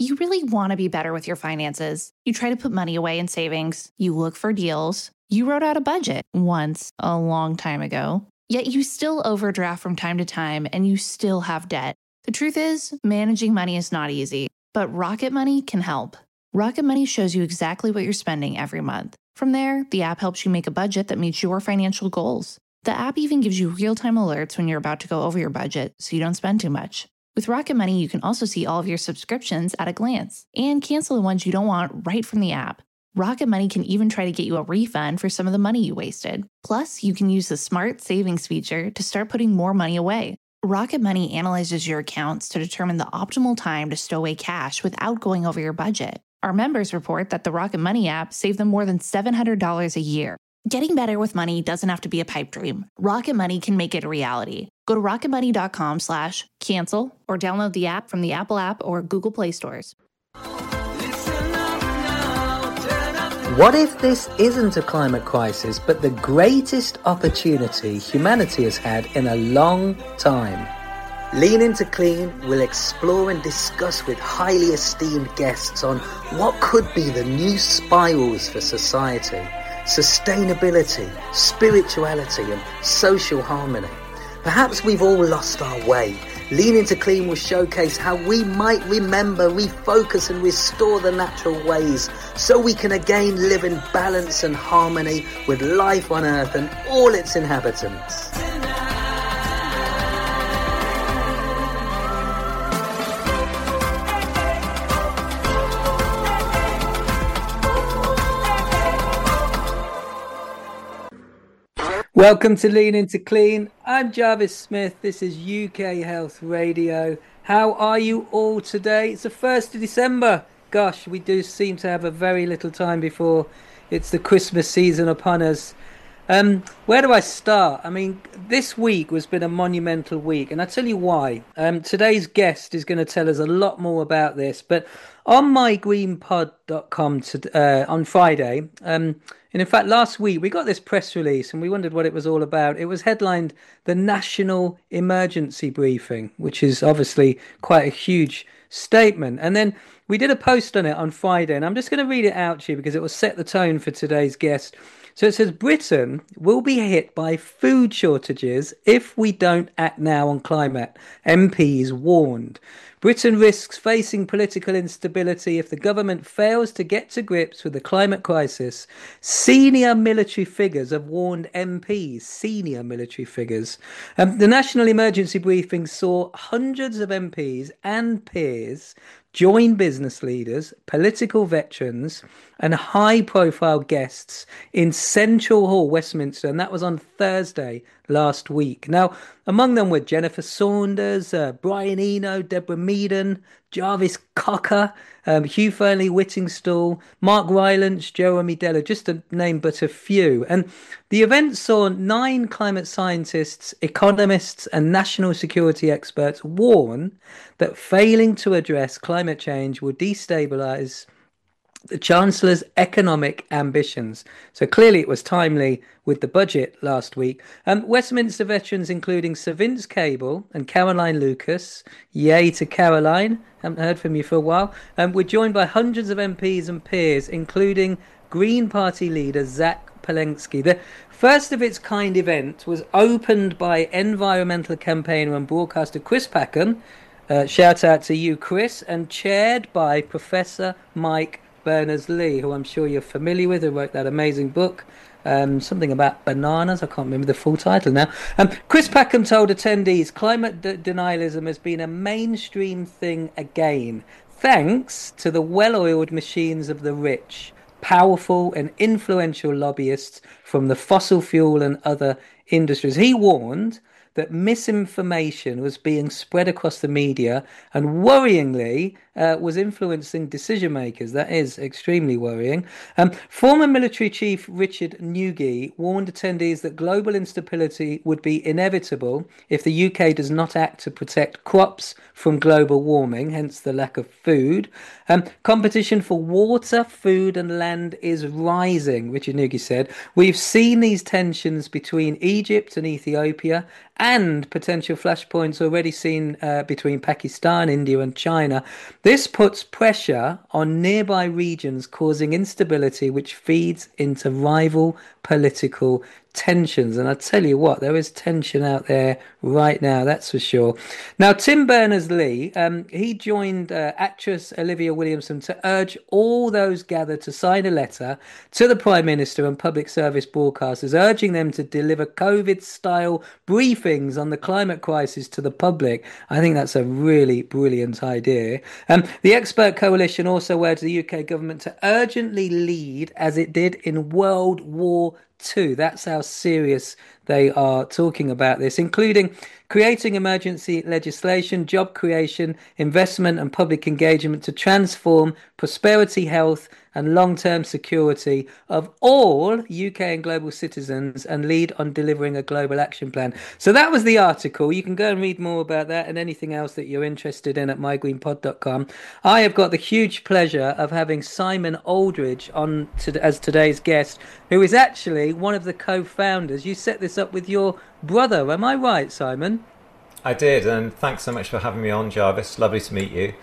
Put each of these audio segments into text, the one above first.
You really want to be better with your finances. You try to put money away in savings. You look for deals. You wrote out a budget once a long time ago. Yet you still overdraft from time to time and you still have debt. The truth is, managing money is not easy, but Rocket Money can help. Rocket Money shows you exactly what you're spending every month. From there, the app helps you make a budget that meets your financial goals. The app even gives you real-time alerts when you're about to go over your budget so you don't spend too much. With Rocket Money, you can also see all of your subscriptions at a glance and cancel the ones you don't want right from the app. Rocket Money can even try to get you a refund for some of the money you wasted. Plus, you can use the Smart Savings feature to start putting more money away. Rocket Money analyzes your accounts to determine the optimal time to stow away cash without going over your budget. Our members report that the Rocket Money app saved them more than $700 a year. Getting better with money doesn't have to be a pipe dream. Rocket Money can make it a reality. Go to rocketmoney.com/cancel or download the app from the Apple App or Google Play stores. What if this isn't a climate crisis, but the greatest opportunity humanity has had in a long time? Lean Into Clean will explore and discuss with highly esteemed guests on what could be the new spirals for society, sustainability, spirituality and social harmony. Perhaps we've all lost our way. Lean Into Clean will showcase how we might remember, refocus and restore the natural ways so we can again live in balance and harmony with life on Earth and all its inhabitants. Welcome to Lean Into Clean. I'm Jarvis Smith. This is UK Health Radio. How are you all today? It's the 1st of December. Gosh, we do seem to have a very little time before it's the Christmas season upon us. Where do I start? I mean, this week has been a monumental week, and I'll tell you why. Today's guest is going to tell us a lot more about this, but on mygreenpod.com on Friday, and in fact, last week we got this press release and we wondered what it was all about. It was headlined the National Emergency Briefing, which is obviously quite a huge statement. And then we did a post on it on Friday, and I'm just going to read it out to you because it will set the tone for today's guest. So it says, Britain will be hit by food shortages if we don't act now on climate. MPs warned. Britain risks facing political instability if the government fails to get to grips with the climate crisis. Senior military figures have warned MPs, senior military figures. The National Emergency Briefing saw hundreds of MPs and peers join business leaders, political veterans, and high-profile guests in Central Hall, Westminster, and that was on Thursday last week. Now, among them were Jennifer Saunders, Brian Eno, Deborah Meaden, Jarvis Cocker, Hugh Fearnley-Whittingstall, Mark Rylance, Jeremy Deller, just to name but a few. And the event saw 9 climate scientists, economists, and national security experts warn that failing to address climate change will destabilise the Chancellor's economic ambitions. So clearly it was timely with the budget last week. Westminster veterans, including Sir Vince Cable and Caroline Lucas, yay to Caroline, haven't heard from you for a while, were joined by hundreds of MPs and peers, including Green Party leader Zach Palensky. The first of its kind event was opened by environmental campaigner and broadcaster Chris Packham, shout out to you, Chris, and chaired by Professor Mike Berners-Lee, who I'm sure you're familiar with, who wrote that amazing book, something about bananas. I can't remember the full title now. Chris Packham told attendees climate denialism has been a mainstream thing again, thanks to the well-oiled machines of the rich, powerful and influential lobbyists from the fossil fuel and other industries. He warned that misinformation was being spread across the media and worryingly was influencing decision makers. That is extremely worrying. Former military chief Richard Nugent warned attendees that global instability would be inevitable if the UK does not act to protect crops from global warming, hence the lack of food. Competition for water, food and land is rising, Richard Nugent said. We've seen these tensions between Egypt and Ethiopia and potential flashpoints already seen between Pakistan, India and China. This puts pressure on nearby regions, causing instability, which feeds into rival political tensions. And I tell you what, there is tension out there right now, that's for sure. Now, Tim Berners-Lee, he joined actress Olivia Williamson to urge all those gathered to sign a letter to the Prime Minister and public service broadcasters, urging them to deliver COVID-style briefings on the climate crisis to the public. I think that's a really brilliant idea. The expert coalition also urged the UK government to urgently lead as it did in World War II. That's how serious they are talking about this, including creating emergency legislation, job creation, investment and public engagement to transform prosperity, health and long-term security of all UK and global citizens and lead on delivering a global action plan. So that was the article. You can go and read more about that and anything else that you're interested in at mygreenpod.com. I have got the huge pleasure of having Simon Aldridge on as today's guest, who is actually one of the co-founders. You set this up with your brother, am I right, Simon? I did, and thanks so much for having me on, Jarvis. Lovely to meet you.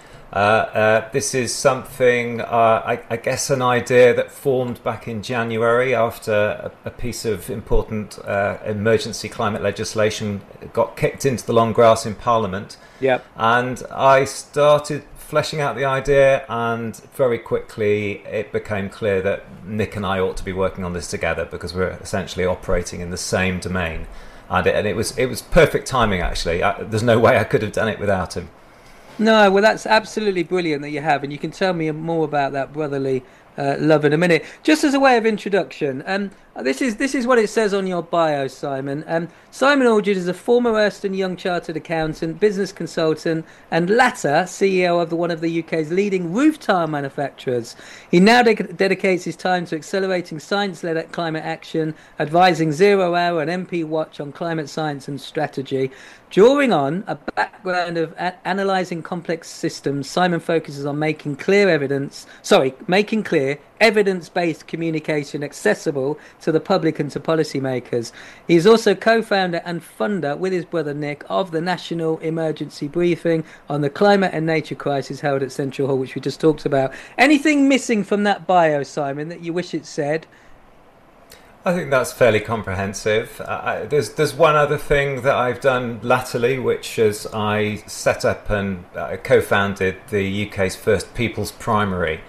This is something, I guess, an idea that formed back in January after a piece of important emergency climate legislation got kicked into the long grass in Parliament. Yep. And I started fleshing out the idea, and very quickly it became clear that Nick and I ought to be working on this together because we're essentially operating in the same domain. And it was perfect timing, actually. There's no way I could have done it without him. No, well, that's absolutely brilliant that you have, and you can tell me more about that brotherly love in a minute. Just as a way of introduction, this is what it says on your bio, Simon. Simon Aldridge is a former Ernst & Young chartered accountant, business consultant, and latter CEO of one of the UK's leading roof tile manufacturers. He now dedicates his time to accelerating science-led climate action, advising Zero Hour and MP Watch on climate science and strategy. Drawing on a background of analysing complex systems, Simon focuses on making clear evidence-based communication accessible to the public and to policymakers. He is also co-founder and funder with his brother Nick of the National Emergency Briefing on the Climate and Nature Crisis held at Central Hall, which we just talked about. Anything missing from that bio, Simon, that you wish it said? I think that's fairly comprehensive. There's one other thing that I've done latterly, which is I set up and co-founded the UK's first People's Primary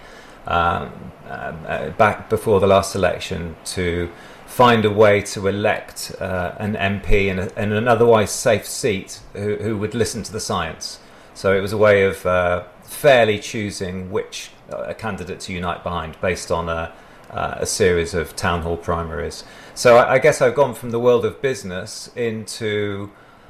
back before the last election to find a way to elect an MP in an otherwise safe seat who would listen to the science. So it was a way of fairly choosing which candidate to unite behind based on a series of town hall primaries. So I guess I've gone from the world of business into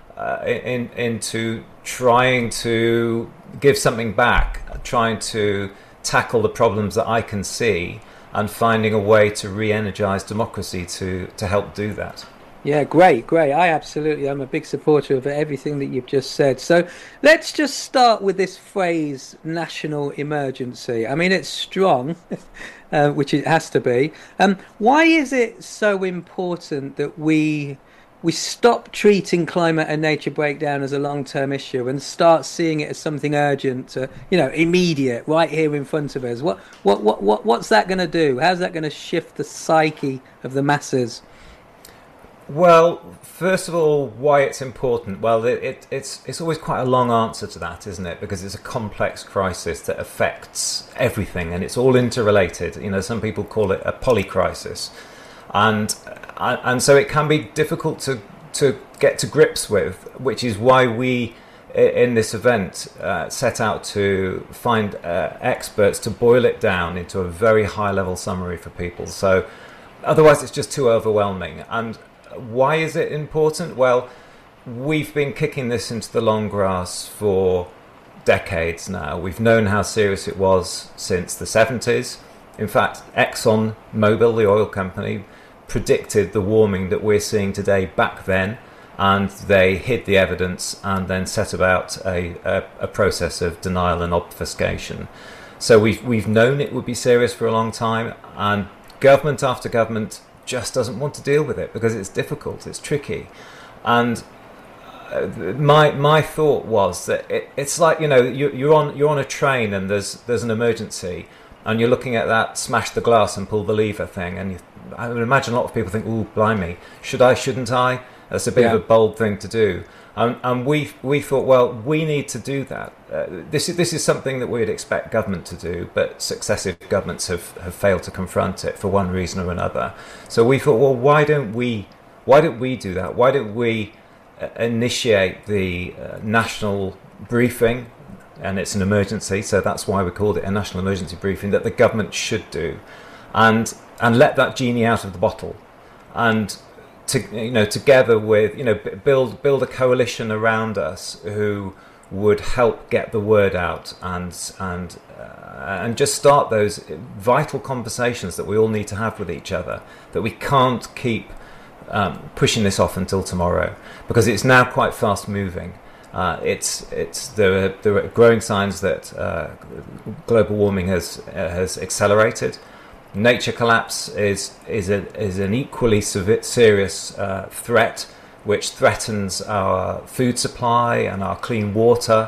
trying to give something back, trying to tackle the problems that I can see, and finding a way to re-energise democracy to help do that. Yeah, great. I'm a big supporter of everything that you've just said. So let's just start with this phrase, national emergency. I mean, it's strong, which it has to be. Why is it so important that we stop treating climate and nature breakdown as a long-term issue and start seeing it as something urgent, immediate, right here in front of us? What's that going to do? How's that going to shift the psyche of the masses? Well, first of all, why it's important? Well, it's always quite a long answer to that, isn't it? Because it's a complex crisis that affects everything, and it's all interrelated. Some people call it a polycrisis, and so it can be difficult to get to grips with, which is why we, in this event, set out to find experts to boil it down into a very high-level summary for people. So otherwise, it's just too overwhelming. And why is it important? Well, we've been kicking this into the long grass for decades now. We've known how serious it was since the 70s. In fact, Exxon Mobil, the oil company, predicted the warming that we're seeing today back then, and they hid the evidence and then set about a process of denial and obfuscation. So we've known it would be serious for a long time, and government after government just doesn't want to deal with it because it's difficult, it's tricky. And my thought was that it's like, you're on a train and there's an emergency, and you're looking at that smash the glass and pull the lever thing, and I would imagine a lot of people think, "Ooh, blimey, should I? Shouldn't I?" That's a bit of a bold thing to do. And we thought, well, we need to do that. This is something that we'd expect government to do, but successive governments have failed to confront it for one reason or another. So we thought, well, why don't we do that? Why don't we initiate the national briefing? And it's an emergency, so that's why we called it a national emergency briefing, that the government should do, and let that genie out of the bottle, and together with build a coalition around us who would help get the word out and just start those vital conversations that we all need to have with each other, that we can't keep pushing this off until tomorrow, because it's now quite fast moving. There are growing signs that global warming has accelerated. Nature collapse is an equally serious threat, which threatens our food supply and our clean water.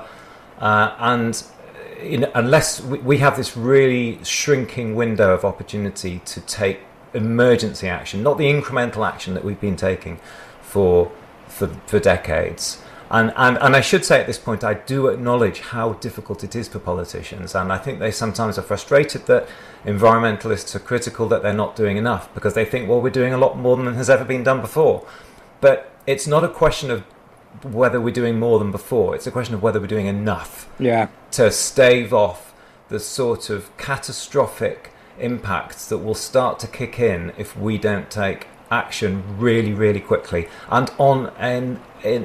Unless we have this really shrinking window of opportunity to take emergency action, not the incremental action that we've been taking for decades. And I should say at this point, I do acknowledge how difficult it is for politicians, and I think they sometimes are frustrated that environmentalists are critical that they're not doing enough, because they think, well, we're doing a lot more than has ever been done before. But it's not a question of whether we're doing more than before, it's a question of whether we're doing enough to stave off the sort of catastrophic impacts that will start to kick in if we don't take action really, really quickly, and on an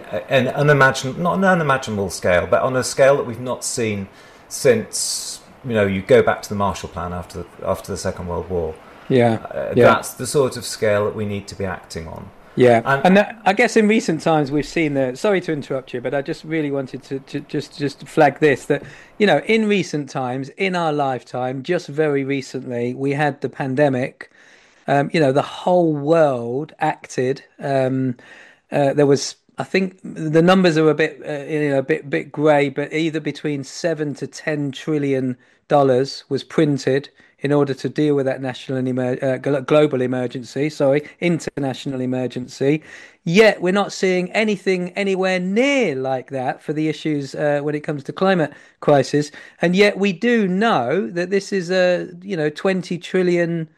not an unimaginable scale, but on a scale that we've not seen since you go back to the Marshall Plan after the Second World War. That's the sort of scale that we need to be acting on. And I guess in recent times we've seen sorry to interrupt you, but I just really wanted to just flag this, that in recent times, in our lifetime, just very recently, we had the pandemic. The whole world acted. There was, I think, the numbers are a bit grey, but either between $7 to $10 trillion was printed in order to deal with that global emergency. International emergency. Yet we're not seeing anything anywhere near like that for the issues when it comes to climate crisis. And yet we do know that this is a $20 trillion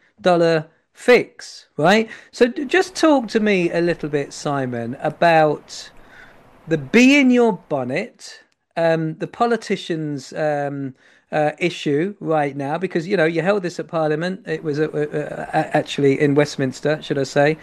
fix, right? So just talk to me a little bit, Simon, about the bee in your bonnet, the politicians' issue right now, because you held this at Parliament. It was actually in Westminster, should I say?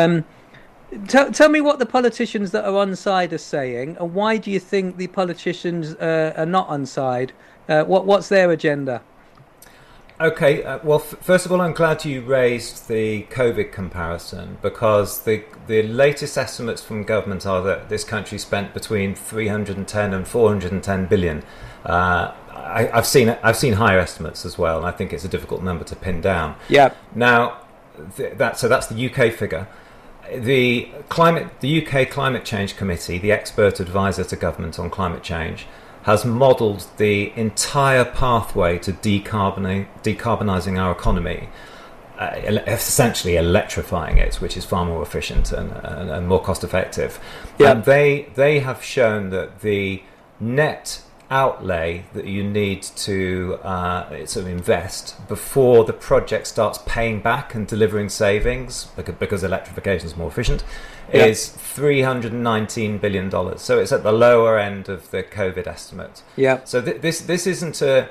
Tell me what the politicians that are on side are saying, and why do you think the politicians are not on side? What's their agenda? Okay, well, first of all, I'm glad you raised the COVID comparison, because the latest estimates from government are that this country spent between 310 and 410 billion. I've seen higher estimates as well, and I think it's a difficult number to pin down. Now, that's the UK figure. The UK Climate Change Committee, the expert advisor to government on climate change, has modelled the entire pathway to decarbonising our economy, essentially electrifying it, which is far more efficient and more cost effective. And they have shown that the net outlay that you need to sort of invest before the project starts paying back and delivering savings, because electrification is more efficient, is $319 billion. So it's at the lower end of the COVID estimate. So this isn't and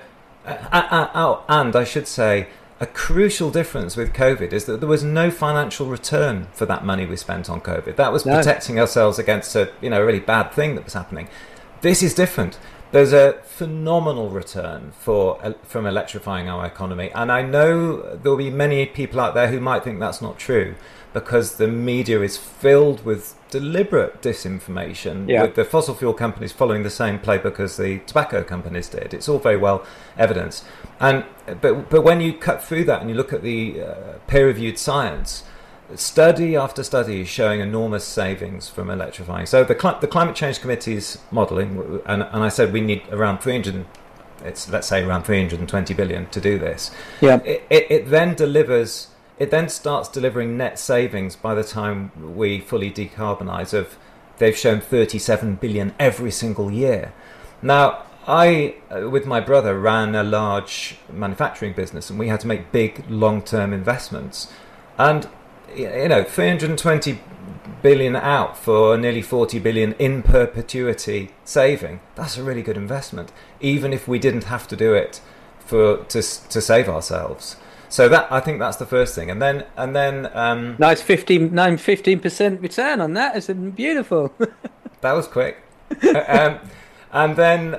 I should say, a crucial difference with COVID is that there was no financial return for that money we spent on COVID. That was protecting ourselves against a really bad thing that was happening. This is different. There's a phenomenal return from electrifying our economy, and I know there'll be many people out there who might think that's not true, because the media is filled with deliberate disinformation, with the fossil fuel companies following the same playbook as the tobacco companies did. It's all very well evidenced, but when you cut through that and you look at the peer-reviewed science, study after study is showing enormous savings from electrifying. So the Climate Change Committee's modelling, and I said we need around let's say around 320 billion to do this. Yeah. It then starts delivering net savings by the time we fully decarbonise. They've shown 37 billion every single year. Now, I, with my brother, ran a large manufacturing business, and we had to make big long-term investments. And 320 billion out for nearly 40 billion in perpetuity saving, that's a really good investment, even if we didn't have to do it to save ourselves. So I think that's the first thing. And then nice 15% return on that. It's beautiful. That was quick. And then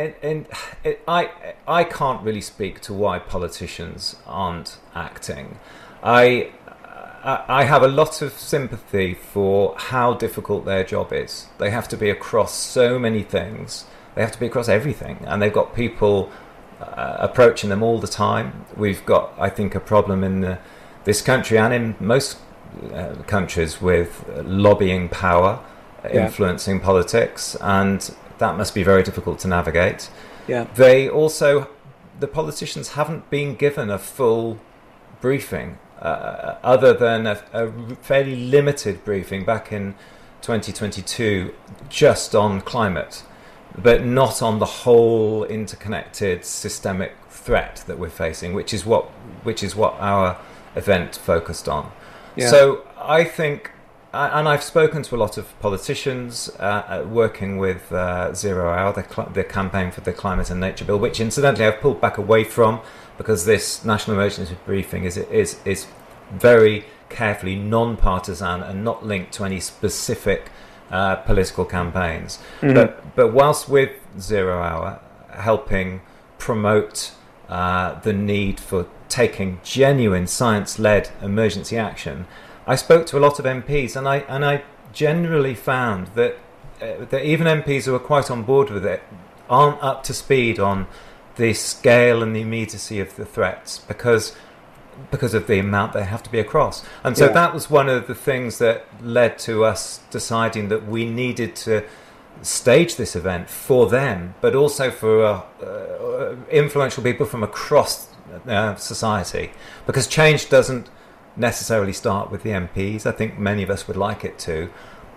I can't really speak to why politicians aren't acting. I have a lot of sympathy for how difficult their job is. They have to be across so many things. They have to be across everything, and they've got people approaching them all the time. We've got, I think, a problem in this country and in most countries with lobbying power, influencing politics, and that must be very difficult to navigate. Yeah. The politicians haven't been given a full briefing, other than a fairly limited briefing back in 2022 just on climate, but not on the whole interconnected systemic threat that we're facing, which is what our event focused on. Yeah. So I think, and I've spoken to a lot of politicians working with 0 Hour, the campaign for the Climate and Nature Bill, which incidentally I've pulled back away from because this national emergency briefing is very carefully non-partisan and not linked to any specific political campaigns. Mm-hmm. But whilst with 0 Hour helping promote the need for taking genuine science-led emergency action, I spoke to a lot of MPs, and I generally found that even MPs who are quite on board with it aren't up to speed on the scale and the immediacy of the threats because of the amount they have to be across. And so that was one of the things that led to us deciding that we needed to stage this event for them, but also for influential people from across society, because change doesn't necessarily start with the MPs. I think many of us would like it to.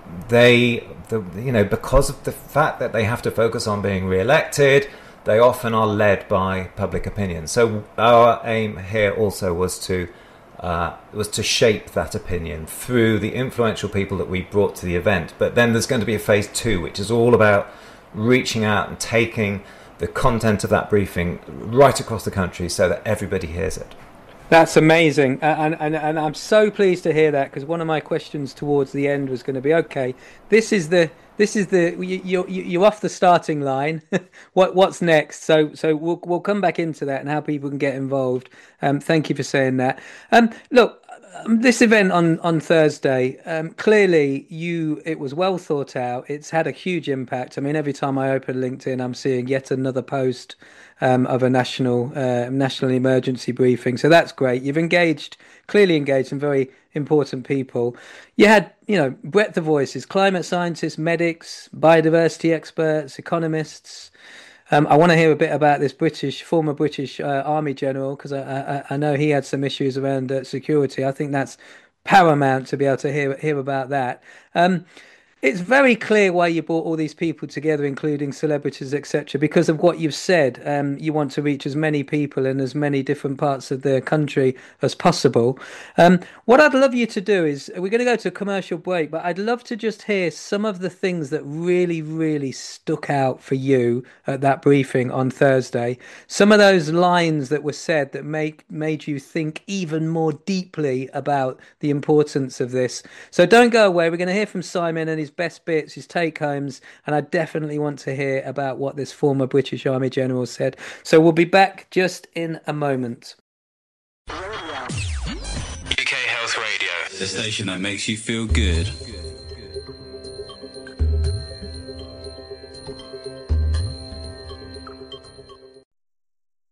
Because of the fact that they have to focus on being re-elected, they often are led by public opinion. So our aim here also was to shape that opinion through the influential people that we brought to the event. But then there's going to be a phase 2, which is all about reaching out and taking the content of that briefing right across the country so that everybody hears it. That's amazing, and I'm so pleased to hear that, because one of my questions towards the end was going to be, okay, you're off the starting line. What's next? So we'll come back into that and how people can get involved. Thank you for saying that. Look, this event on Thursday, clearly it was well thought out. It's had a huge impact. I mean, every time I open LinkedIn, I'm seeing yet another post of a national emergency briefing. So that's great. You've clearly engaged some very important people. You had, breadth of voices: climate scientists, medics, biodiversity experts, economists. I want to hear a bit about this former British Army general, because I know he had some issues around security. I think that's paramount to be able to hear about that. It's very clear why you brought all these people together, including celebrities, etc., because of what you've said. You want to reach as many people in as many different parts of the country as possible. What I'd love you to do is, we're going to go to a commercial break, but I'd love to just hear some of the things that really, really stuck out for you at that briefing on Thursday. Some of those lines that were said that made you think even more deeply about the importance of this. So don't go away. We're going to hear from Simon and his best bits, his take-homes, and I definitely want to hear about what this former British Army general said. So we'll be back just in a moment. UK Health Radio, the station that makes you feel good.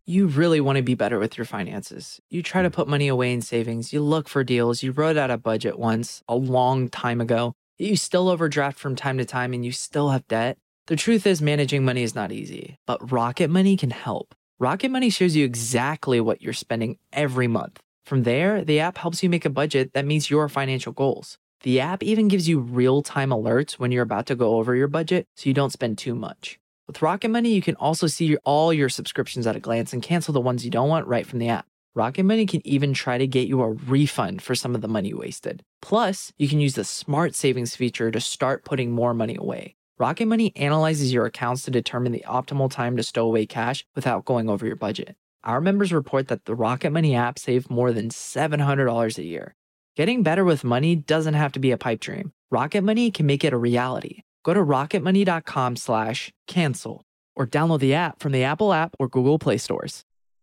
You really want to be better with your finances. You try to put money away in savings. You look for deals. You wrote out a budget once a long time ago. You still overdraft from time to time and you still have debt. The truth is managing money is not easy, but Rocket Money can help. Rocket Money shows you exactly what you're spending every month. From there, the app helps you make a budget that meets your financial goals. The app even gives you real-time alerts when you're about to go over your budget so you don't spend too much. With Rocket Money, you can also see all your subscriptions at a glance and cancel the ones you don't want right from the app. Rocket Money can even try to get you a refund for some of the money wasted. Plus, you can use the Smart Savings feature to start putting more money away. Rocket Money analyzes your accounts to determine the optimal time to stow away cash without going over your budget. Our members report that the Rocket Money app saved more than $700 a year. Getting better with money doesn't have to be a pipe dream. Rocket Money can make it a reality. Go to rocketmoney.com/cancel or download the app from the Apple app or Google Play stores.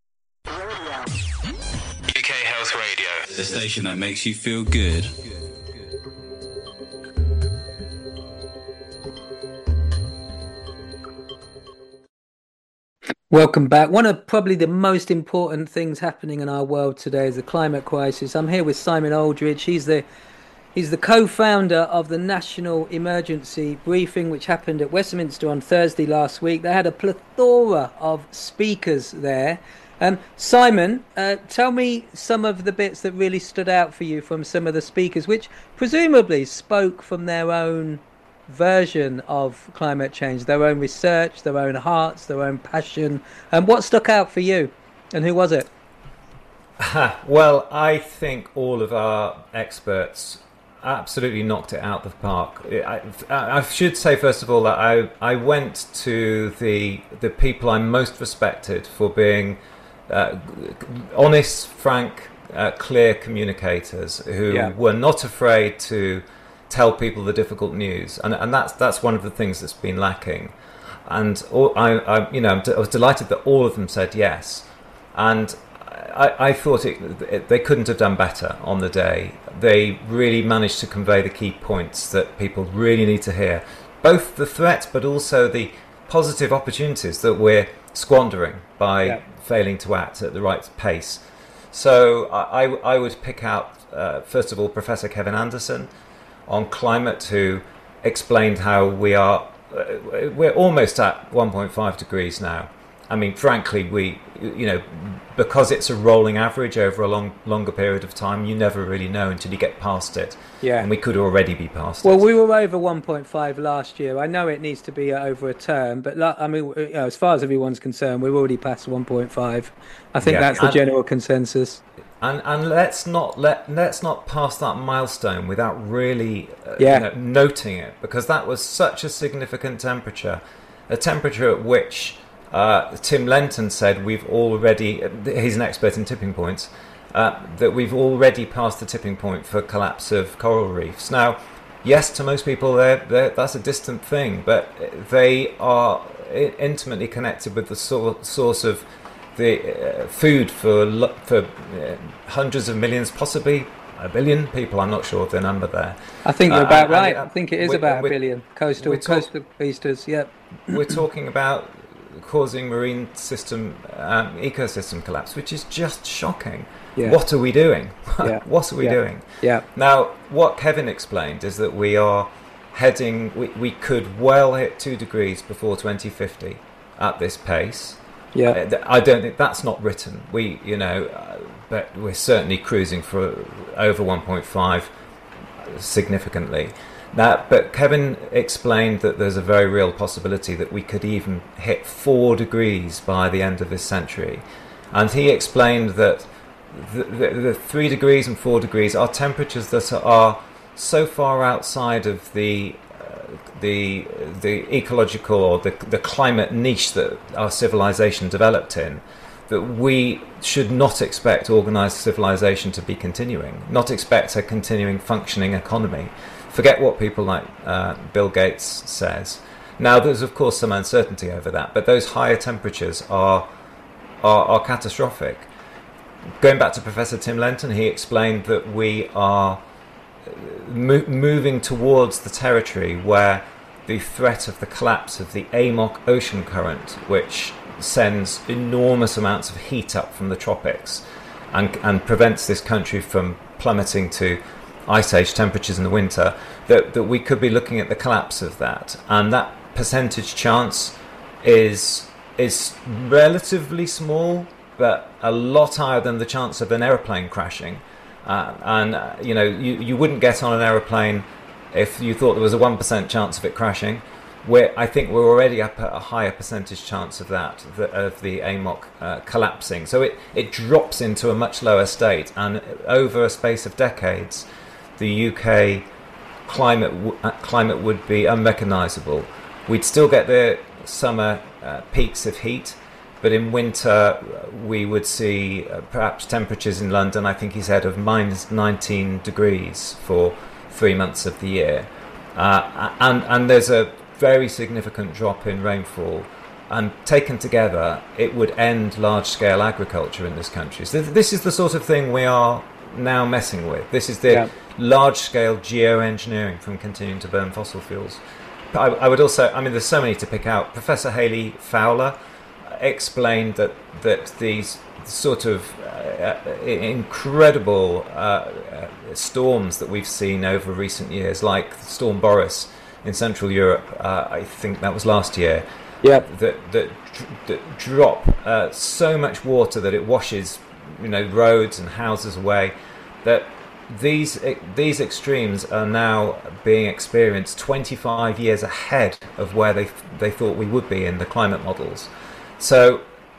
UK Health Radio, the station that makes you feel good. Welcome back. One of probably the most important things happening in our world today is the climate crisis. I'm here with Simon Aldridge. He's the co-founder of the National Emergency Briefing, which happened at Westminster on Thursday last week. They had a plethora of speakers there. Simon, tell me some of the bits that really stood out for you from some of the speakers, which presumably spoke from their own version of climate change, their own research, their own hearts, their own passion. And what stuck out for you, and who was it? Well, I think all of our experts absolutely knocked it out of the park. I should say, first of all, that I went to the people I most respected for being honest, frank, clear communicators who were not afraid to tell people the difficult news, and that's one of the things that's been lacking. And I was delighted that all of them said yes, and I thought they couldn't have done better on the day. They really managed to convey the key points that people really need to hear, both the threat but also the positive opportunities that we're squandering by failing to act at the right pace. So I would pick out first of all Professor Kevin Anderson on climate, who explained how we're almost at 1.5 degrees now. I mean, frankly, because it's a rolling average over a longer period of time, you never really know until you get past it. Yeah. And we could already be past it. Well, we were over 1.5 last year. I know it needs to be over a term, but as far as everyone's concerned, we're already past 1.5. I think that's the general consensus. And let's not pass that milestone without really noting it, because that was such a significant temperature, a temperature at which Tim Lenton said we've already, he's an expert in tipping points, that we've already passed the tipping point for collapse of coral reefs. Now, yes, to most people that's a distant thing, but they are intimately connected with the source of the food for hundreds of millions, possibly a billion people. I'm not sure of the number there. I think you're about right. I think it is about a billion coastal beasters. Yep. We're talking about causing marine system ecosystem collapse, which is just shocking. Yeah. What are we doing? What are we doing? Yeah. Now, what Kevin explained is that we are heading. We could well hit 2 degrees before 2050 at this pace. Yeah, I don't think that's not written. But we're certainly cruising for over 1.5 significantly. Now, but Kevin explained that there's a very real possibility that we could even hit 4 degrees by the end of this century, and he explained that the 3 degrees and 4 degrees are temperatures that are so far outside of the ecological or the climate niche that our civilization developed in, that we should not expect organized civilization to be continuing, not expect a continuing functioning economy. Forget what people like Bill Gates says. Now, there's of course some uncertainty over that, but those higher temperatures are catastrophic. Going back to Professor Tim Lenton, he explained that we are moving towards the territory where the threat of the collapse of the AMOC ocean current, which sends enormous amounts of heat up from the tropics and prevents this country from plummeting to ice age temperatures in the winter, that we could be looking at the collapse of that. And that percentage chance is relatively small, but a lot higher than the chance of an aeroplane crashing. You wouldn't get on an aeroplane if you thought there was a 1% chance of it crashing. I think we're already up at a higher percentage chance of that, of the AMOC collapsing. So it drops into a much lower state, and over a space of decades, the UK climate would be unrecognisable. We'd still get the summer peaks of heat, but in winter we would see perhaps temperatures in London, I think he said, of minus 19 degrees for 3 months of the year. And there's a very significant drop in rainfall, and taken together it would end large-scale agriculture in this country. So this is the sort of thing we are now messing with. This is the large-scale geoengineering from continuing to burn fossil fuels. But I would also, there's so many to pick out. Professor Hayley Fowler explained that these sort of incredible storms that we've seen over recent years, like Storm Boris in Central Europe, I think that was last year, that drop so much water that it washes roads and houses away, that these extremes are now being experienced 25 years ahead of where they thought we would be in the climate models. So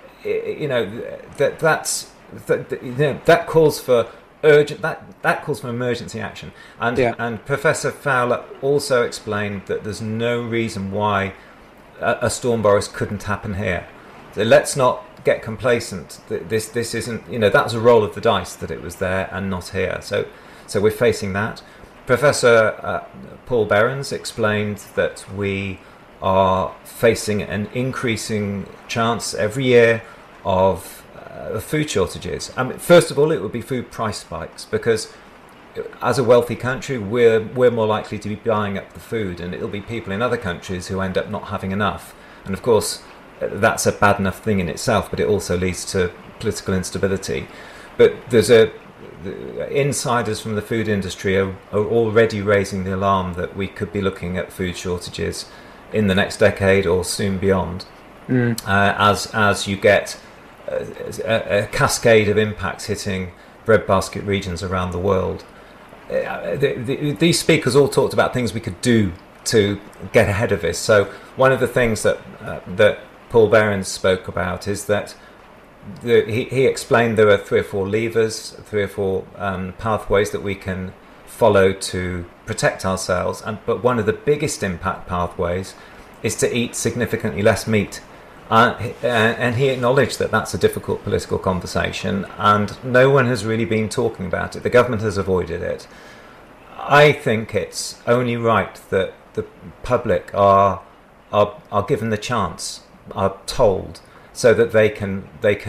that calls for urgent, that calls for emergency action. And Professor Fowler also explained that there's no reason why a Storm Boris couldn't happen here. So let's not get complacent. This isn't, that was a roll of the dice that it was there and not here. So we're facing that. Professor Paul Behrens explained that we are facing an increasing chance every year of food shortages. First of all, it would be food price spikes, because as a wealthy country, we're more likely to be buying up the food, and it'll be people in other countries who end up not having enough. And of course, that's a bad enough thing in itself, but it also leads to political instability. But there's insiders from the food industry are already raising the alarm that we could be looking at food shortages in the next decade or soon beyond, as you get a cascade of impacts hitting breadbasket regions around the world. These speakers all talked about things we could do to get ahead of this. So one of the things that Paul Behrens spoke about is that he explained there are 3 or 4 levers, 3 or 4 pathways that we can follow to protect ourselves. But one of the biggest impact pathways is to eat significantly less meat. And he acknowledged that that's a difficult political conversation, and no one has really been talking about it. The government has avoided it. I think it's only right that the public are given the chance, are told, so that they can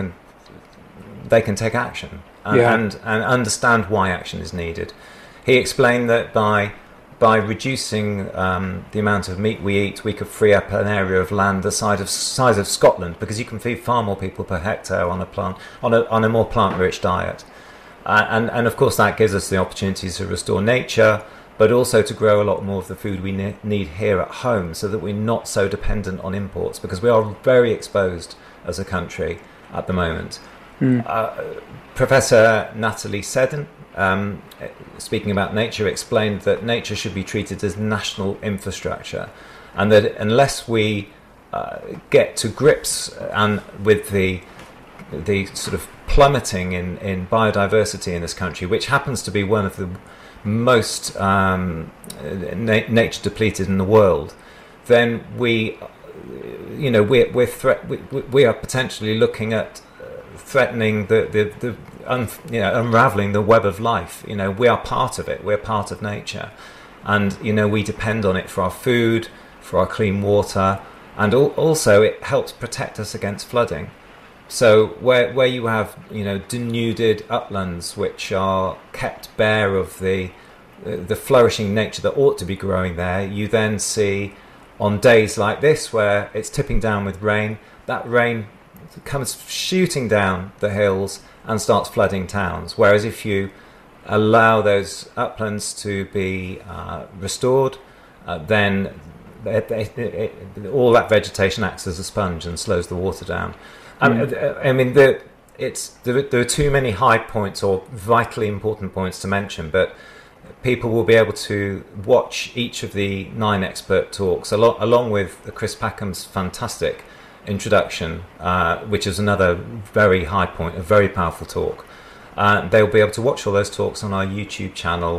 take action and understand why action is needed. He explained that by reducing the amount of meat we eat, we could free up an area of land the size of Scotland, because you can feed far more people per hectare on a more plant-rich diet, and of course that gives us the opportunity to restore nature, but also to grow a lot more of the food we need here at home, so that we're not so dependent on imports, because we are very exposed as a country at the moment. Professor Natalie Seddon, speaking about nature, explained that nature should be treated as national infrastructure, and that unless we get to grips with the sort of plummeting in biodiversity in this country, which happens to be one of the most nature depleted in the world, then we are potentially looking at threatening unraveling the web of life. We are part of it. We're part of nature, and we depend on it for our food, for our clean water, and also it helps protect us against flooding. So where you have denuded uplands which are kept bare of the flourishing nature that ought to be growing there, you then see on days like this where it's tipping down with rain, that rain comes shooting down the hills and starts flooding towns. Whereas if you allow those uplands to be restored, then all that vegetation acts as a sponge and slows the water down. I mean, there are too many high points or vitally important points to mention, but people will be able to watch each of the 9 expert talks along with Chris Packham's fantastic introduction, which is another very high point, a very powerful talk. They'll be able to watch all those talks on our YouTube channel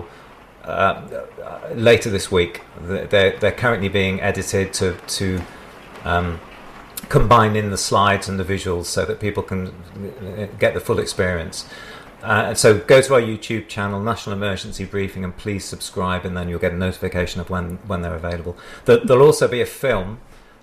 later this week. They're currently being edited to combine in the slides and the visuals so that people can get the full experience. So go to our YouTube channel, National Emergency Briefing, and please subscribe, and then you'll get a notification of when they're available. There'll also be a film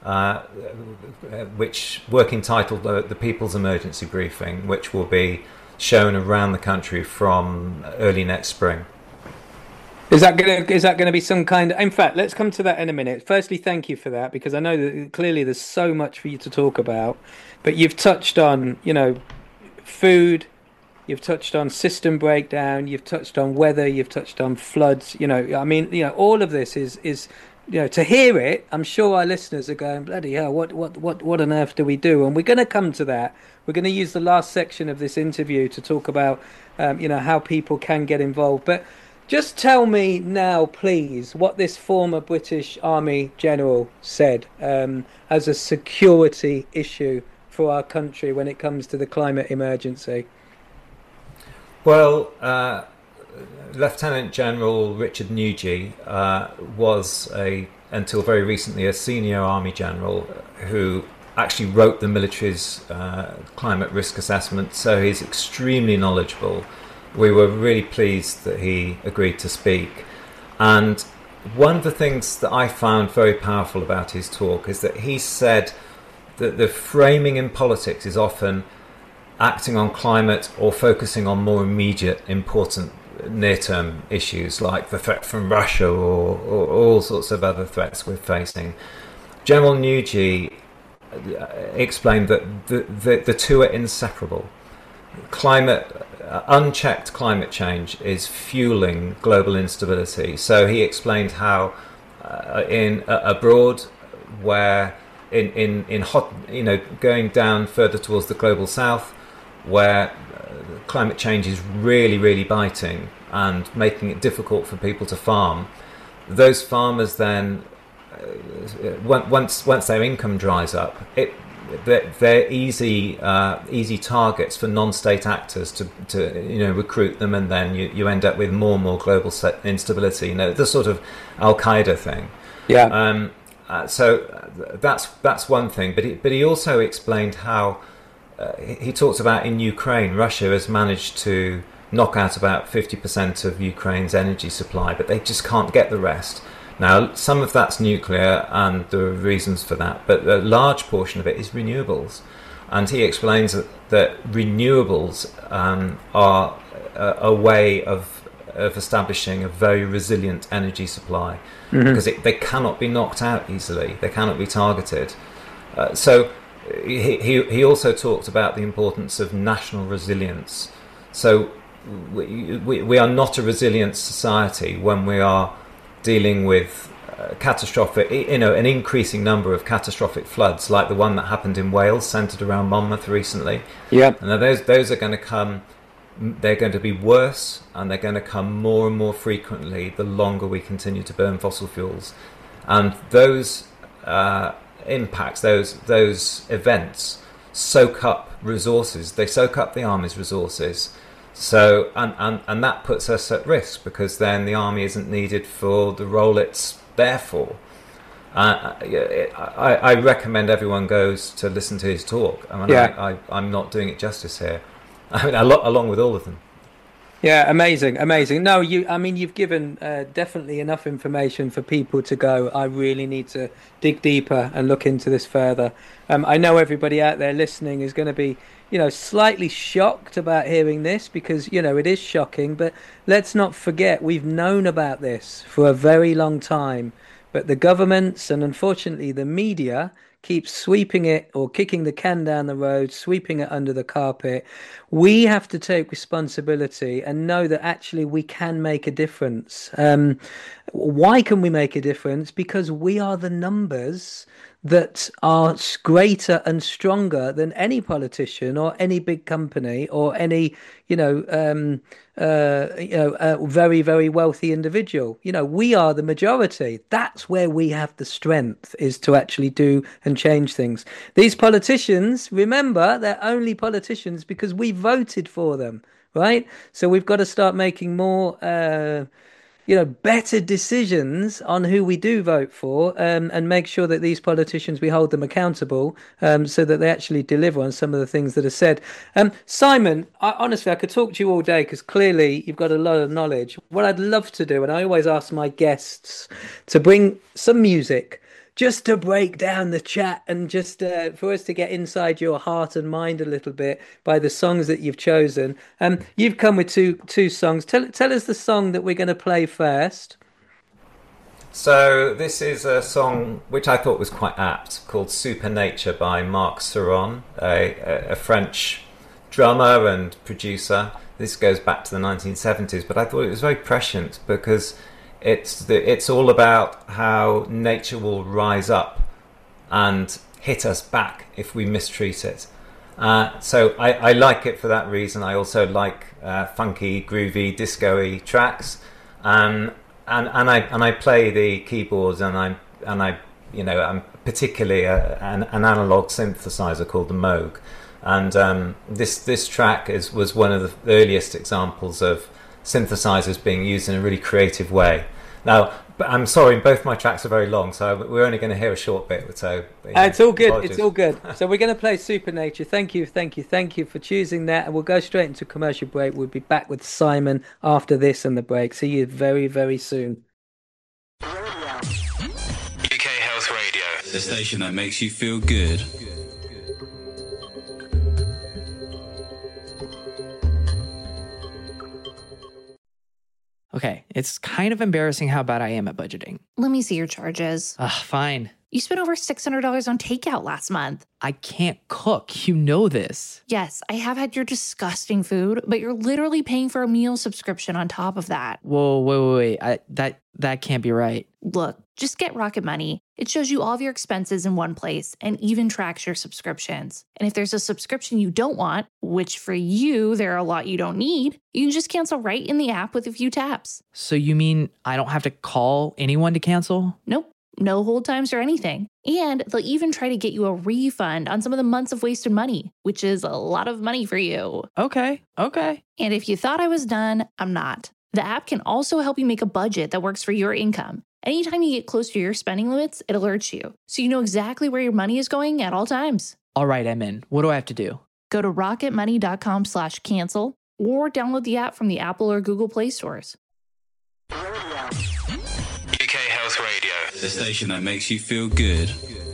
which working titled The People's Emergency Briefing, which will be shown around the country from early next spring. Is that going to be some kind of... In fact, let's come to that in a minute. Firstly, thank you for that, because I know that clearly there's so much for you to talk about. But you've touched on, food, you've touched on system breakdown, you've touched on weather, you've touched on floods. All of this is to hear it, I'm sure our listeners are going, bloody hell, what on earth do we do? And we're going to come to that. We're going to use the last section of this interview to talk about, how people can get involved. But just tell me now, please, what this former British Army general said as a security issue for our country when it comes to the climate emergency. Well, Lieutenant General Richard Nugee was until very recently a senior army general who actually wrote the military's climate risk assessment, so he's extremely knowledgeable. We were really pleased that he agreed to speak. And one of the things that I found very powerful about his talk is that he said that the framing in politics is often acting on climate or focusing on more immediate, important near-term issues like the threat from Russia or all sorts of other threats we're facing. General Nugee explained that the two are inseparable. Unchecked climate change is fueling global instability. So he explained how abroad, where in hot, going down further towards the global south, where climate change is really, really biting and making it difficult for people to farm, those farmers then, once their income dries up, they're easy targets for non-state actors to recruit them, and then you end up with more and more global instability. The sort of Al-Qaeda thing. Yeah. So that's one thing. But he also explained how he talked about in Ukraine, Russia has managed to knock out about 50% of Ukraine's energy supply, but they just can't get the rest. Now, some of that's nuclear, and there are reasons for that, but a large portion of it is renewables. And he explains that renewables are a way of establishing a very resilient energy supply, because they cannot be knocked out easily. They cannot be targeted. So he also talked about the importance of national resilience. So we are not a resilient society when we are dealing with catastrophic, an increasing number of catastrophic floods like the one that happened in Wales, centred around Monmouth recently. Yeah, and those are going to come. They're going to be worse, and they're going to come more and more frequently the longer we continue to burn fossil fuels. And those impacts, those events, soak up resources. They soak up the army's resources. So and that puts us at risk, because then the army isn't needed for the role it's there for. I recommend everyone goes to listen to his talk. I mean, I'm not doing it justice here. I mean, along with all of them. Yeah, amazing. No, you've given definitely enough information for people to go, I really need to dig deeper and look into this further. I know everybody out there listening is going to be, slightly shocked about hearing this, because, it is shocking. But let's not forget, we've known about this for a very long time. But the governments and unfortunately the media keeps sweeping it or kicking the can down the road, sweeping it under the carpet. We have to take responsibility and know that actually we can make a difference. Why can we make a difference? Because we are the numbers that are greater and stronger than any politician or any big company or any, very, very wealthy individual. We are the majority. That's where we have the strength, is to actually do and change things. These politicians, remember, they're only politicians because we voted for them, right? So we've got to start making more better decisions on who we do vote for, and make sure that these politicians, we hold them accountable, so that they actually deliver on some of the things that are said. Simon, honestly, I could talk to you all day because clearly you've got a lot of knowledge. What I'd love to do, and I always ask my guests to bring some music just to break down the chat and just for us to get inside your heart and mind a little bit by the songs that you've chosen. You've come with two songs. Tell us the song that we're going to play first. So this is a song which I thought was quite apt, called Supernature by Marc Serron, a French drummer and producer. This goes back to the 1970s, but I thought it was very prescient because it's all about how nature will rise up and hit us back if we mistreat it. So I like it for that reason. I also like funky, groovy, disco-y tracks, and I play the keyboards, and I'm particularly an analog synthesizer called the Moog, and this track was one of the earliest examples of synthesizers being used in a really creative way. Now, I'm sorry, both my tracks are very long, so we're only going to hear a short bit. So it's all good. Apologies. It's all good. So we're going to play Supernature. Thank you for choosing that, and we'll go straight into commercial break. We'll be back with Simon after this and the break. See you very, very soon. UK Health Radio, the station that makes you feel good. Okay, it's kind of embarrassing how bad I am at budgeting. Let me see your charges. Fine. You spent over $600 on takeout last month. I can't cook. You know this. Yes, I have had your disgusting food, but you're literally paying for a meal subscription on top of that. Whoa, wait. That can't be right. Look, just get Rocket Money. It shows you all of your expenses in one place and even tracks your subscriptions. And if there's a subscription you don't want, which for you, there are a lot you don't need, you can just cancel right in the app with a few taps. So you mean I don't have to call anyone to cancel? Nope. No hold times or anything. And they'll even try to get you a refund on some of the months of wasted money, which is a lot of money for you. Okay. And if you thought I was done, I'm not. The app can also help you make a budget that works for your income. Anytime you get close to your spending limits, it alerts you, so you know exactly where your money is going at all times. All right, I'm in. What do I have to do? Go to rocketmoney.com/cancel or download the app from the Apple or Google Play stores. UK Health Radio, the station that makes you feel good.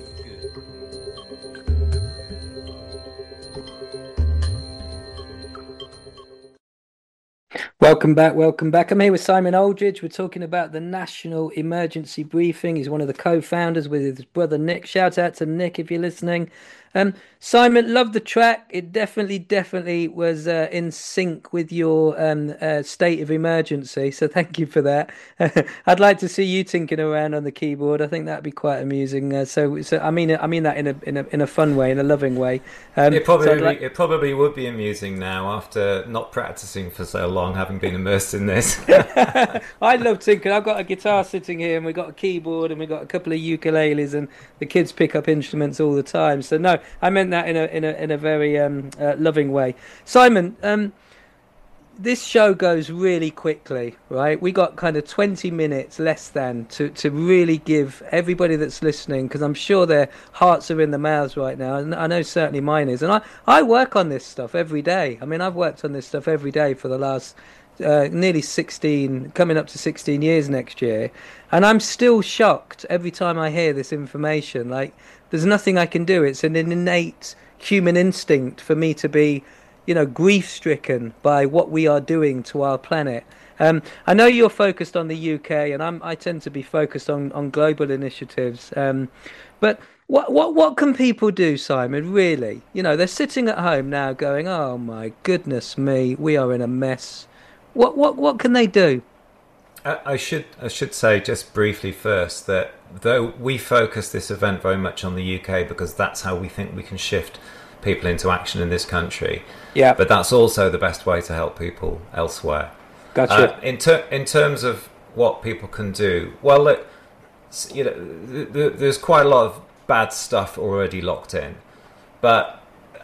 Welcome back. I'm here with Simon Aldridge. We're talking about the National Emergency Briefing. He's one of the co-founders with his brother Nick. Shout out to Nick if you're listening. Simon, loved the track. It definitely was in sync with your state of emergency. So thank you for that. I'd like to see you tinkering around on the keyboard. I think that'd be quite amusing. So I mean that in a fun way, in a loving way. It probably would be amusing now after not practicing for so long, having been immersed in this. I love tinkering. I've got a guitar sitting here, and we've got a keyboard, and we've got a couple of ukuleles, and the kids pick up instruments all the time. So no, I meant that in a very loving way. Simon, this show goes really quickly, right? We got kind of 20 minutes less than to really give everybody that's listening, because I'm sure their hearts are in their mouths right now, and I know certainly mine is. And I work on this stuff every day. I mean, I've worked on this stuff every day for the last nearly 16, coming up to 16 years next year, and I'm still shocked every time I hear this information. Like, there's nothing I can do. It's an innate human instinct for me to be, grief-stricken by what we are doing to our planet. I know you're focused on the UK, and I tend to be focused on global initiatives. But What can people do, Simon? Really? They're sitting at home now going, "Oh my goodness me, we are in a mess." What can they do? I should say just briefly first that though we focus this event very much on the UK because that's how we think we can shift people into action in this country. Yeah. But that's also the best way to help people elsewhere. Gotcha. In terms of what people can do, well, look, there's quite a lot of bad stuff already locked in, but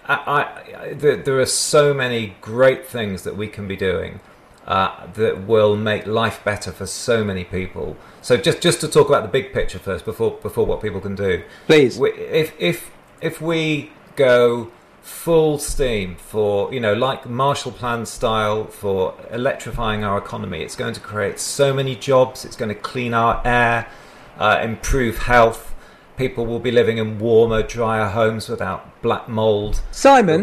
there are so many great things that we can be doing that will make life better for so many people. So just to talk about the big picture first, before what people can do, please. If we go full steam for, like Marshall Plan style for electrifying our economy, it's going to create so many jobs. It's going to clean our air, improve health. People will be living in warmer, drier homes without black mold. Simon,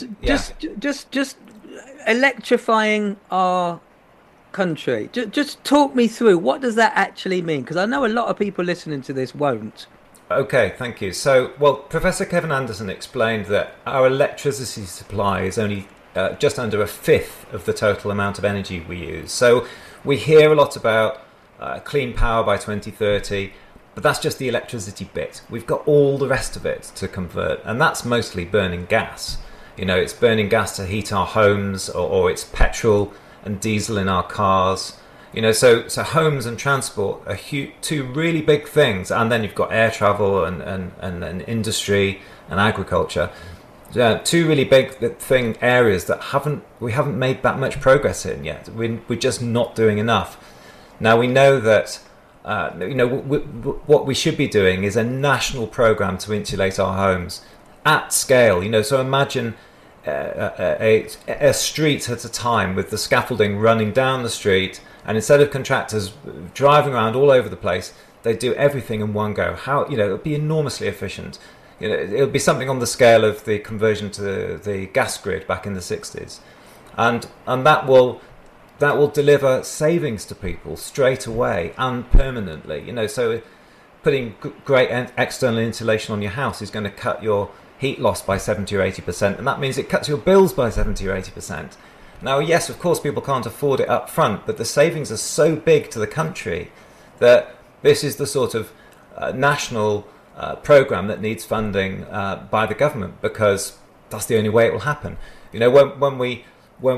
just electrifying our country. Just talk me through, what does that actually mean? Because I know a lot of people listening to this won't. Okay, thank you. So, Professor Kevin Anderson explained that our electricity supply is only just under a fifth of the total amount of energy we use. So we hear a lot about clean power by 2030, but that's just the electricity bit. We've got all the rest of it to convert, and that's mostly burning gas. It's burning gas to heat our homes, or it's petrol and diesel in our cars. So homes and transport are two really big things, and then you've got air travel and industry and agriculture. Two really big areas that we haven't made that much progress in yet. We're just not doing enough. Now we know that what we should be doing is a national program to insulate our homes at scale. So imagine a street at a time with the scaffolding running down the street. And instead of contractors driving around all over the place, they do everything in one go. It'll be enormously efficient. It'll be something on the scale of the conversion to the gas grid back in the 60s. And that will deliver savings to people straight away and permanently. So putting great external insulation on your house is going to cut your heat loss by 70 or 80%, and that means it cuts your bills by 70 or 80%. Now, yes, of course, people can't afford it up front, but the savings are so big to the country that this is the sort of national program that needs funding by the government, because that's the only way it will happen. When we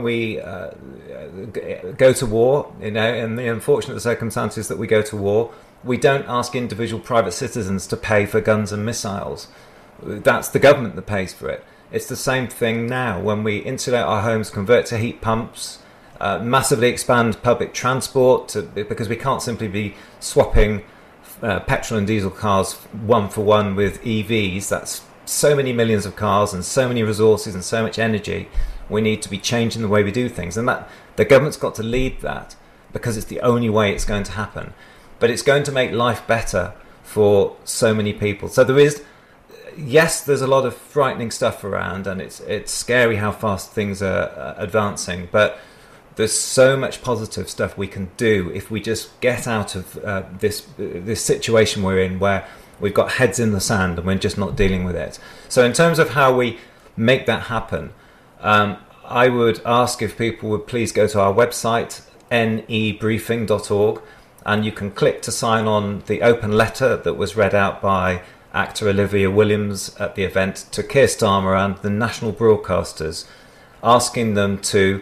go to war, in the unfortunate circumstances that we go to war, we don't ask individual private citizens to pay for guns and missiles. That's the government that pays for it. It's the same thing now when we insulate our homes, convert to heat pumps, massively expand public transport because we can't simply be swapping petrol and diesel cars one for one with EVs. That's so many millions of cars and so many resources and so much energy. We need to be changing the way we do things, and that the government's got to lead that because it's the only way it's going to happen. But it's going to make life better for so many people. So there's a lot of frightening stuff around, and it's scary how fast things are advancing. But there's so much positive stuff we can do if we just get out of this situation we're in, where we've got heads in the sand and we're just not dealing with it. So in terms of how we make that happen, I would ask if people would please go to our website, nebriefing.org, and you can click to sign on the open letter that was read out by actor Olivia Williams at the event to Keir Starmer and the national broadcasters, asking them for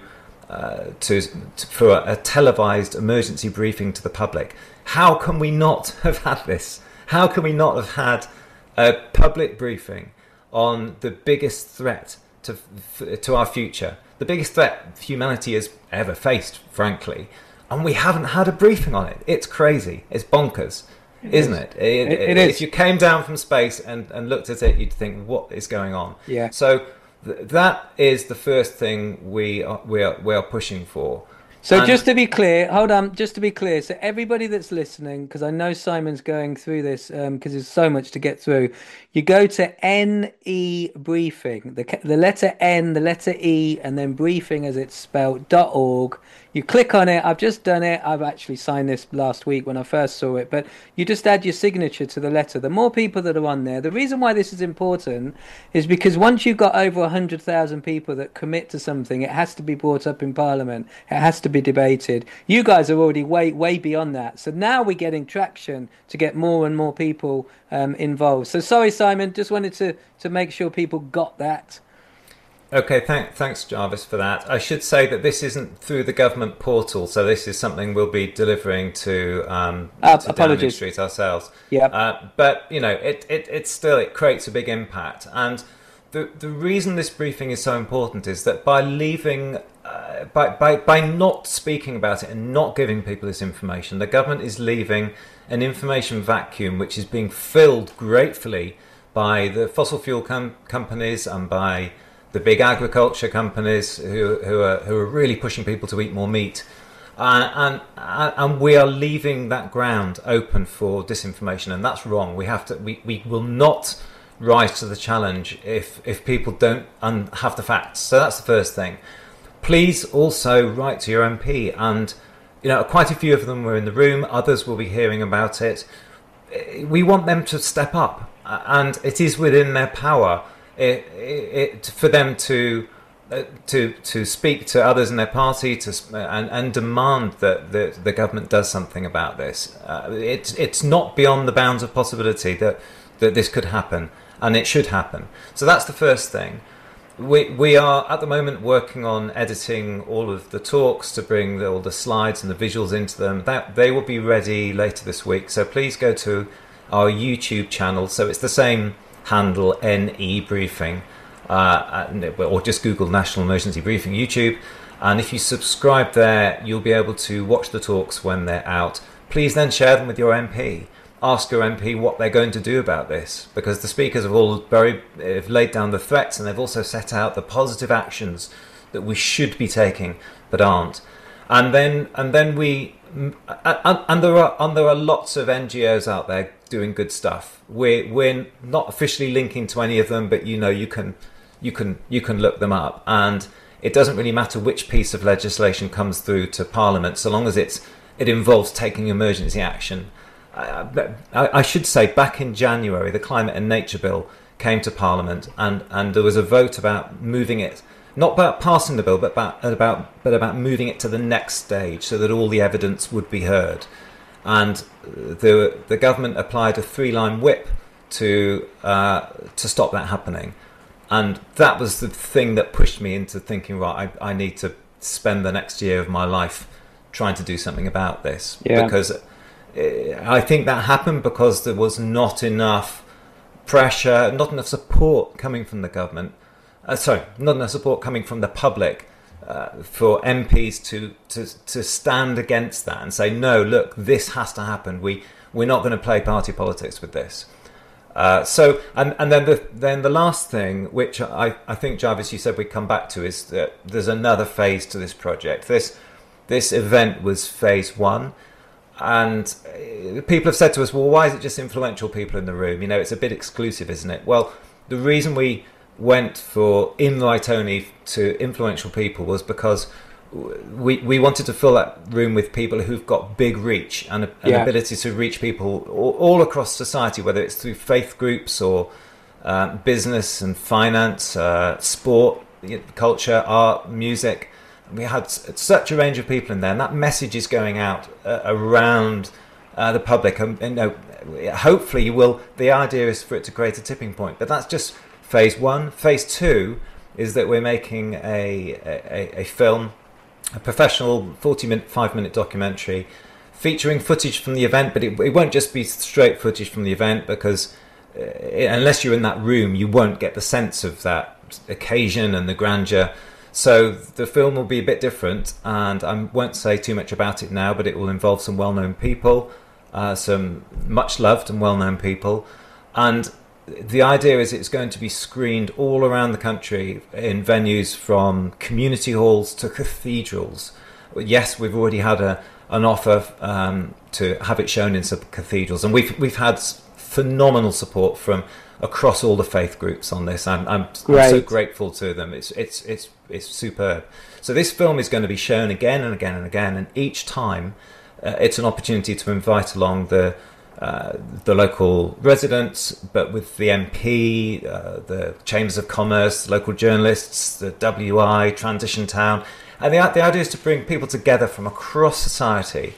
a televised emergency briefing to the public. How can we not have had this? How can we not have had a public briefing on the biggest threat to our future, the biggest threat humanity has ever faced, frankly, and we haven't had a briefing on it? It's crazy. It's bonkers. Isn't it? It is. If you came down from space and looked at it, you'd think, what is going on? Yeah. So that is the first thing we are pushing for. So And just to be clear, hold on, just to be clear, so everybody that's listening, because I know Simon's going through this, because there's so much to get through, you go to NE Briefing, the letter N, the letter E, and then briefing as it's spelled, .org. You click on it. I've just done it. I've actually signed this last week when I first saw it, but you just add your signature to the letter. The more people that are on there, the reason why this is important is because once you've got over 100,000 people that commit to something, it has to be brought up in Parliament. It has to be debated. You guys are already way beyond that. So now we're getting traction to get more and more people involved. So sorry, Simon, just wanted to make sure people got that. okay, thanks, Jarvis, for that. I should say that this isn't through the government portal, so this is something we'll be delivering to Downing Street ourselves. Yeah. But you know, it still creates a big impact, and the reason this briefing is so important is that by leaving. By not speaking about it and not giving people this information, the government is leaving an information vacuum which is being filled gratefully by the fossil fuel companies and by the big agriculture companies who are really pushing people to eat more meat, and we are leaving that ground open for disinformation, and that's wrong. We will not rise to the challenge if people don't have the facts. So that's the first thing. Please also write to your MP, and you know, quite a few of them were in the room. Others will be hearing about it. We want them to step up, and it is within their power for them to speak to others in their party and demand that the government does something about this. It's not beyond the bounds of possibility that this could happen, and it should happen. So that's the first thing. We are at the moment working on editing all of the talks to bring all the slides and the visuals into them. They will be ready later this week. So please go to our YouTube channel. So it's the same handle, NE Briefing, or just Google National Emergency Briefing YouTube. And if you subscribe there, you'll be able to watch the talks when they're out. Please then share them with your MP. Ask your MP what they're going to do about this, because the speakers have laid down the threats, and they've also set out the positive actions that we should be taking but aren't. And then there are lots of NGOs out there doing good stuff. We're not officially linking to any of them, but you know, you can look them up, and it doesn't really matter which piece of legislation comes through to Parliament, so long as it involves taking emergency action. I should say, back in January, the Climate and Nature Bill came to Parliament, and there was a vote about moving it, not about passing the bill, but about moving it to the next stage, so that all the evidence would be heard. And the government applied a 3-line whip to stop that happening, and that was the thing that pushed me into thinking, right, I need to spend the next year of my life trying to do something about this, because I think that happened because there was not enough pressure, not enough support coming from the government. Not enough support coming from the public for MPs to stand against that and say, no, look, this has to happen. We're not going to play party politics with this. And then the last thing, which I think, Jarvis, you said we'd come back to, is that there's another phase to this project. This event was phase 1. And people have said to us, well, why is it just influential people in the room? You know, it's a bit exclusive, isn't it? Well, the reason we went for invite only to influential people was because we wanted to fill that room with people who've got big reach and an ability to reach people all across society, whether it's through faith groups or business and finance, sport, culture, art, music. We had such a range of people in there, and that message is going out around the public. And you know, hopefully, the idea is for it to create a tipping point. But that's just phase 1. Phase 2 is that we're making a film, a professional 5-minute documentary featuring footage from the event. But it won't just be straight footage from the event, because unless you're in that room, you won't get the sense of that occasion and the grandeur. So the film will be a bit different, and I won't say too much about it now, but it will involve some well-known people, some much-loved and well-known people. And the idea is it's going to be screened all around the country in venues from community halls to cathedrals. Yes, we've already had an offer to have it shown in some cathedrals, and we've had phenomenal support from across all the faith groups on this. I'm so grateful to them. It's superb. So this film is going to be shown again and again and again, and each time it's an opportunity to invite along the local residents, but with the MP, the Chambers of Commerce, local journalists, the WI, Transition Town. And the idea is to bring people together from across society.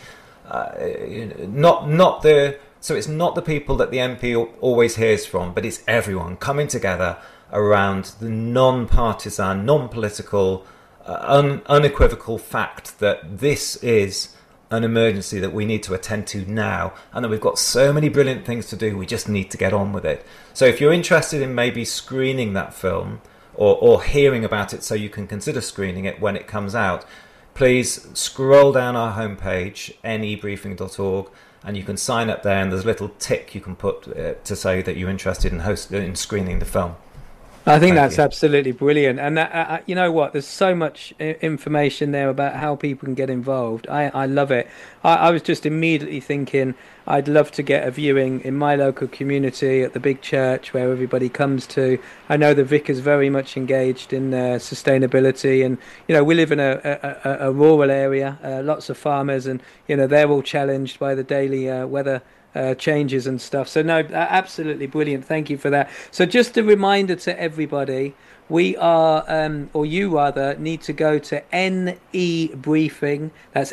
So it's not the people that the MP always hears from, but it's everyone coming together around the non-partisan, non-political, unequivocal fact that this is an emergency that we need to attend to now, and that we've got so many brilliant things to do, we just need to get on with it. So if you're interested in maybe screening that film or hearing about it so you can consider screening it when it comes out, please scroll down our homepage, nebriefing.org, and you can sign up there, and there's a little tick you can put to say that you're interested in screening the film. I think that's absolutely brilliant. And that, you know what, there's so much information there about how people can get involved. I love it. I was just immediately thinking I'd love to get a viewing in my local community at the big church where everybody comes to. I know the vicar's very much engaged in sustainability, and we live in a rural area, lots of farmers, and they're all challenged by the daily weather changes and stuff. So no, absolutely brilliant. Thank you for that. So just a reminder to everybody, we are, or you rather, need to go to NE Briefing. That's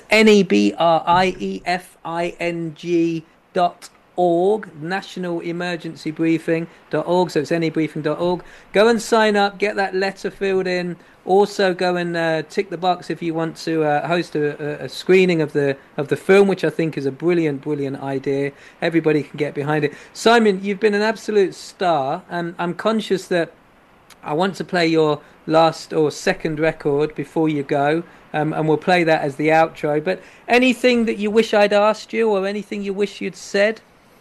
NEBRIEFING.org, National Emergency Briefing.org. So it's nebriefing.org. Go and sign up, get that letter filled in. Also, go and tick the box if you want to host a screening of the film, which I think is a brilliant idea. Everybody can get behind it. Simon, you've been an absolute star. I'm conscious that I want to play your last or second record before you go, and we'll play that as the outro. But anything that you wish I'd asked you, or anything you wish you'd said?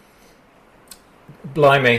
Blimey.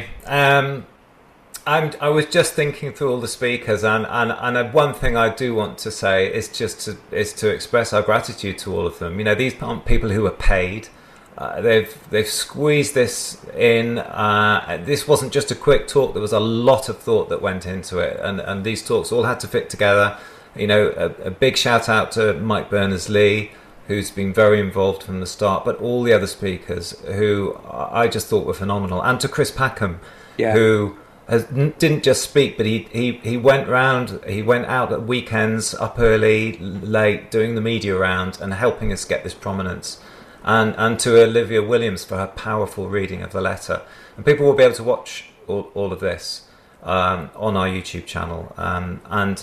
I was just thinking through all the speakers, and one thing I do want to say is to express our gratitude to all of them. These aren't people who are paid. They've squeezed this in. This wasn't just a quick talk. There was a lot of thought that went into it, and these talks all had to fit together. A big shout out to Mike Berners-Lee, who's been very involved from the start, but all the other speakers who I just thought were phenomenal, and to Chris Packham, who didn't just speak, but he went round. He went out at weekends, up early, late, doing the media round and helping us get this prominence. And to Olivia Williams for her powerful reading of the letter. And people will be able to watch all of this on our YouTube channel. And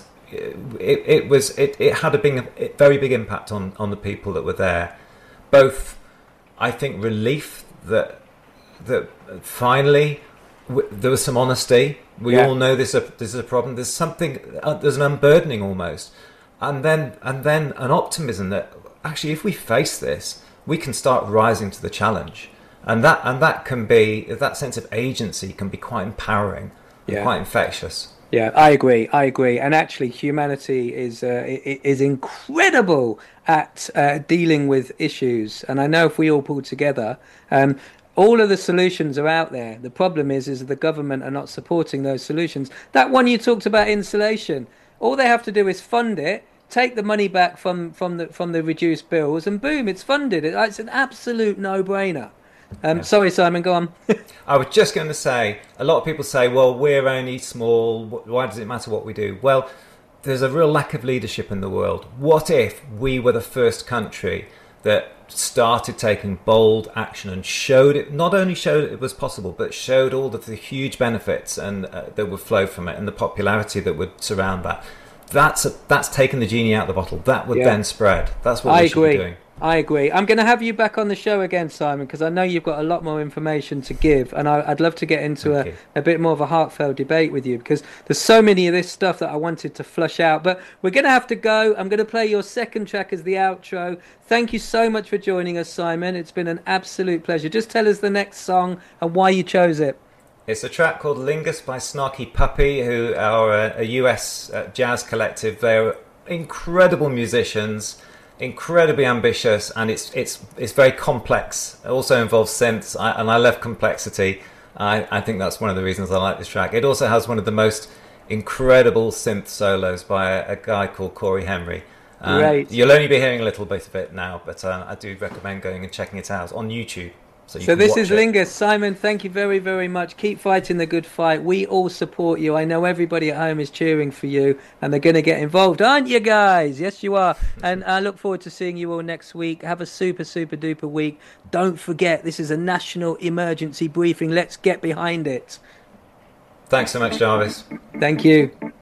it had a very big impact on the people that were there. Both, I think, relief that finally there was some honesty. We all know this is a problem. There's something. There's an unburdening almost, and then an optimism that actually, if we face this, we can start rising to the challenge, and that can be, that sense of agency can be quite empowering, and quite infectious. Yeah, I agree. And actually, humanity is incredible at dealing with issues. And I know if we all pull together. All of the solutions are out there. The problem is the government are not supporting those solutions. That one you talked about, insulation. All they have to do is fund it, take the money back from the reduced bills, and boom, it's funded. It's an absolute no-brainer. Sorry, Simon, go on. I was just going to say, a lot of people say, well, we're only small. Why does it matter what we do? Well, there's a real lack of leadership in the world. What if we were the first country that started taking bold action and not only showed it was possible, but showed all of the huge benefits and that would flow from it, and the popularity that would surround that? That's taken the genie out of the bottle. That would then spread. That's what we should be doing. I agree. I'm going to have you back on the show again, Simon, because I know you've got a lot more information to give, and I'd love to get into a bit more of a heartfelt debate with you, because there's so many of this stuff that I wanted to flush out. But we're going to have to go. I'm going to play your second track as the outro. Thank you so much for joining us, Simon. It's been an absolute pleasure. Just tell us the next song and why you chose it. It's a track called Lingus by Snarky Puppy, who are a US jazz collective. They're incredible musicians. incredibly ambitious, and it's very complex. It also involves synths, and I love complexity. I think that's one of the reasons I like this track. It also has one of the most incredible synth solos by a guy called Corey Henry. Great. You'll only be hearing a little bit of it now, but I do recommend going and checking it out on YouTube. So this is Lingus. Simon, thank you very, very much. Keep fighting the good fight. We all support you. I know everybody at home is cheering for you, and they're going to get involved, aren't you guys? Yes, you are. And I look forward to seeing you all next week. Have a super, super duper week. Don't forget, this is a national emergency briefing. Let's get behind it. Thanks so much, Jarvis. Thank you.